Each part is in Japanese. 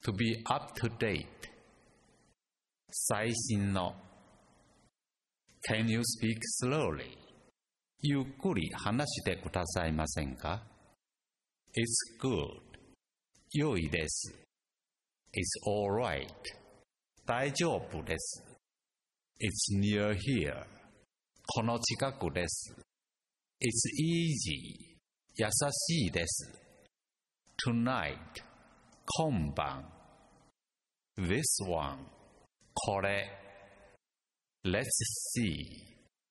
to be up to date 最新の Can you speak slowly ゆっくり話してくださいませんか It's good 良いです It's alright 大丈夫です It's near here この近くです It's easy 優しいです Tonight 今晩 This one これ Let's see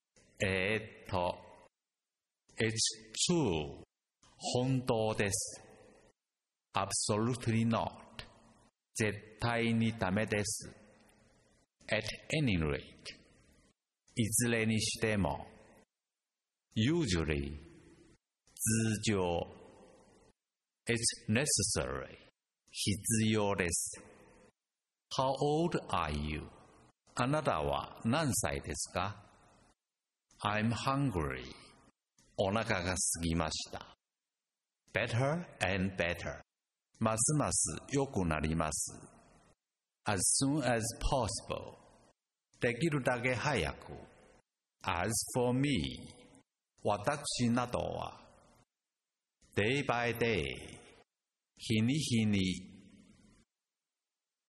It's true 本当です Absolutely not 絶対にダメです At any rate いずれにしても Usually 通常 It's necessary 必要です How old are you? あなたは何歳ですか I'm hungry お腹がすきました Better and better ますます良くなります As soon as possible できるだけ早く As for me 私などは Day by day 日に日に